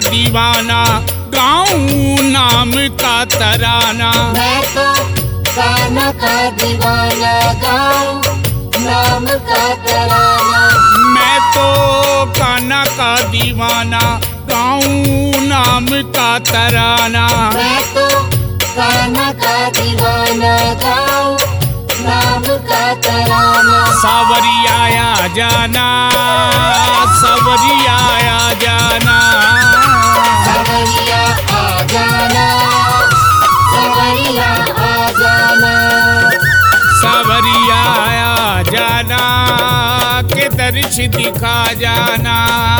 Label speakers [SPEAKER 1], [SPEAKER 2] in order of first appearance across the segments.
[SPEAKER 1] दीवाना, गाऊं नाम का तराना।
[SPEAKER 2] मैं तो कान्हा का दीवाना, गाऊं नाम का तराना।
[SPEAKER 1] मैं तो कान्हा का दीवाना, गाऊं नाम का तराना।
[SPEAKER 2] मैं तो कान्हा का दीवाना, गाऊं नाम का तराना।
[SPEAKER 1] सावरिया आ जाना, सावरिया आ जाना,
[SPEAKER 2] सावरिया आ जाना, सावरिया आ जाना।
[SPEAKER 1] सावरिया आ जाना के दर्श दिखा जाना।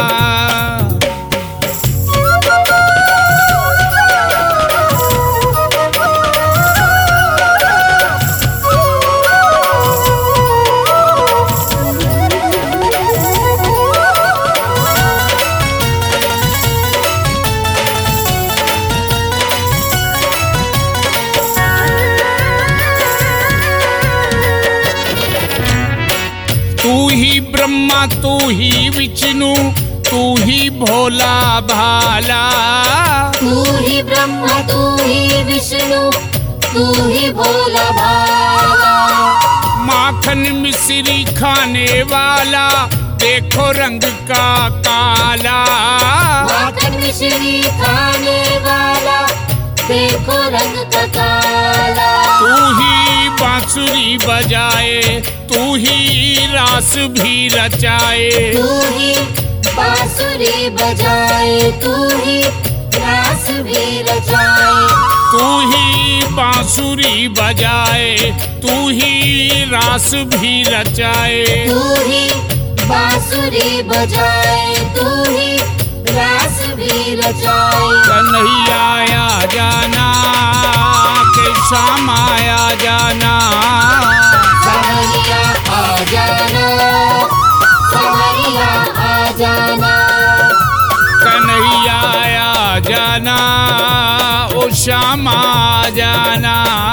[SPEAKER 1] तू ही ब्रह्मा, तू ही विष्णु, तू ही भोला भाला।
[SPEAKER 2] तू ही ब्रह्मा, तू ही विष्णु, तू ही भोला भाला।
[SPEAKER 1] माखन मिश्री खाने वाला, देखो रंग का काला।
[SPEAKER 2] माखन मिश्री खाने वाला, देखो रंग का काला।
[SPEAKER 1] तू ही बांसुरी बजाए, तू ही रास भी रचाए।
[SPEAKER 2] तू ही बांसुरी बजाए, तू ही रास भी रचाए।
[SPEAKER 1] तू ही बांसुरी बजाए, तू ही रास भी रचाए।
[SPEAKER 2] तू ही बांसुरी बजाए, तू ही रास भी रचाए।
[SPEAKER 1] कन्हैया आ जाना के श्याम आ जाना।
[SPEAKER 2] सावरिया आ जाना, सावरिया आ जाना।
[SPEAKER 1] कन्हैया आ जाना, ओ श्याम आ जाना।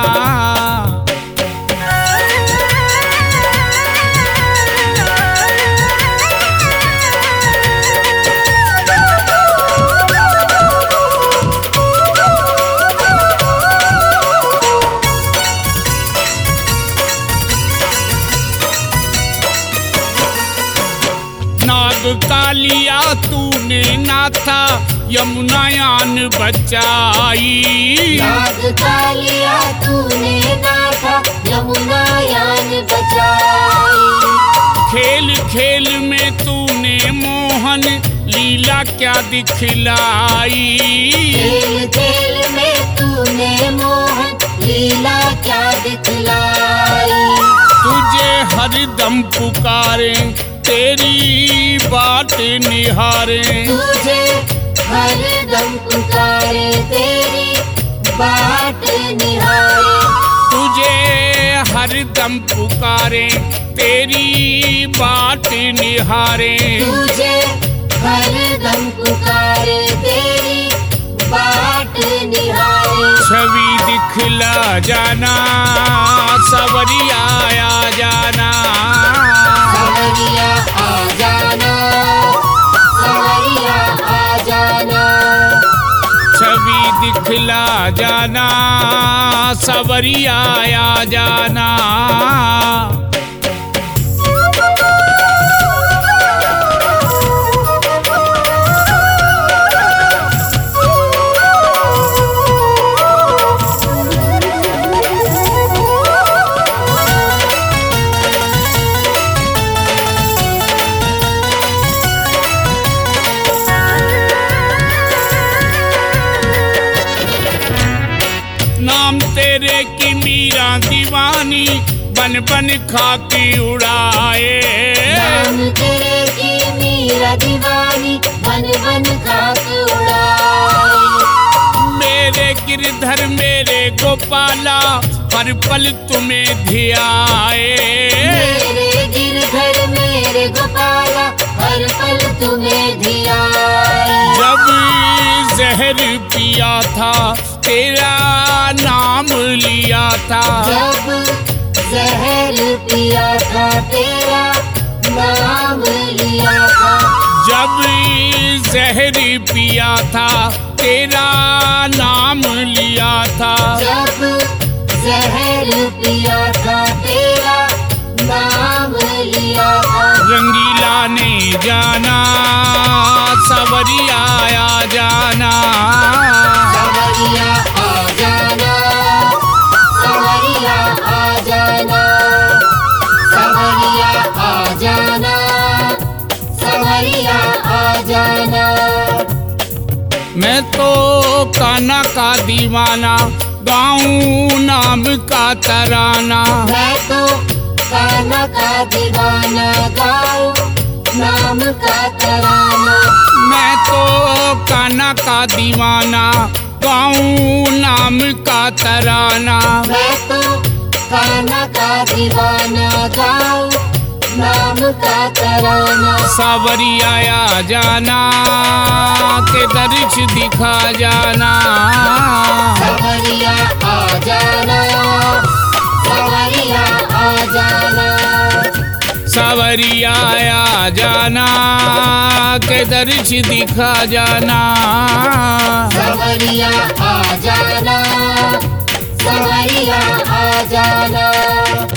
[SPEAKER 1] कालिया तूने नाथा, यमुनायान बचाई।
[SPEAKER 2] नाग कालिया तूने नाथा, यमुनायान बचाई।
[SPEAKER 1] खेल खेल में तूने मोहन लीला क्या दिखलाई।
[SPEAKER 2] खेल खेल में तूने मोहन लीला क्या दिखलाई।
[SPEAKER 1] तुझे हरदम पुकारे, तेरी बाट निहारे।
[SPEAKER 2] तुझे हरदम पुकारे, तेरी बाट निहारे।
[SPEAKER 1] तुझे हरदम पुकारे, तेरी बाट निहारे।
[SPEAKER 2] तुझे हरदम पुकारे, तेरी बाट निहारे।
[SPEAKER 1] छवि दिखला जाना, सवरिया आ जाना।
[SPEAKER 2] सावरिया आ जाना, सावरिया आ जाना।
[SPEAKER 1] छवि दिखला जाना, सवरिया आ जाना। नाम तेरे की मीरा दीवानी, बन बन खाकी उड़ाए।
[SPEAKER 2] नाम तेरे की मीरा दीवानी, बन बन खाक उड़ाए।
[SPEAKER 1] मेरे गिरधर मेरे गोपाला, हर पल तुम्हें धियाए।
[SPEAKER 2] मेरे गिरधर मेरे गोपाला, हर पल तुम्हें धियाए।
[SPEAKER 1] जब जहर पिया था, तेरा नाम लिया था।
[SPEAKER 2] जब जहर पिया था, तेरा नाम लिया था।
[SPEAKER 1] जब जहर पिया था तेरा नाम लिया था,
[SPEAKER 2] जब जहर पिया था तेरा नाम लिया था।
[SPEAKER 1] रंगीला ने जाना सवरिया आ जाना,
[SPEAKER 2] सवरिया आ जाना, सवरिया आ जाना, सवरिया आ जाना, सवरिया आ जाना।
[SPEAKER 1] मैं तो कान्हा का दीवाना गाऊं नाम का तराना,
[SPEAKER 2] मैं तो कान्हा का दीवाना गाऊं नाम का तराना।
[SPEAKER 1] मैं तो कान्हा का दीवाना गाऊं नाम का तराना।
[SPEAKER 2] मैं तो कान्हा का दीवाना गाऊं नाम का तराना।
[SPEAKER 1] सावरिया आ जाना के दर्श दिखा जाना,
[SPEAKER 2] सवरिया आ जाना, सवरिया आ जाना,
[SPEAKER 1] सावरिया आ जाना के दर्श दिखा जाना।
[SPEAKER 2] सवरिया आ जाना, सवरिया आ जाना।